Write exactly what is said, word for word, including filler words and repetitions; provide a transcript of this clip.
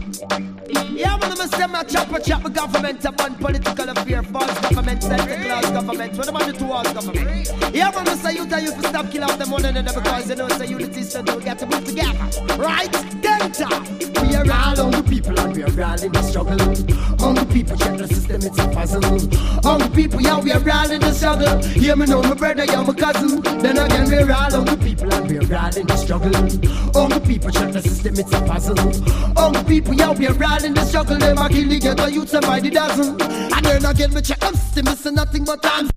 Yeah, man, I'm say my chop a chop a government upon political affair, false government, Santa Claus government, what about the two walls government? Yeah, man, I say you tell you to stop kill off them one another because you know it's a unity, so don't get to move together. Right? Delta! We are all on the people and we are all in the struggle. On the people, check the system, it's a puzzle. On the people, yeah, we are all in the struggle. Hear me know, my brother, you're my cousin. Then again, we're all on the people and we're all in the struggle. On the people, check the system, it's a puzzle. On the people, yeah, we're all in the struggle. Them a kill the ghetto youths and by the dozen. And then again, we check them system, it's nothing but time.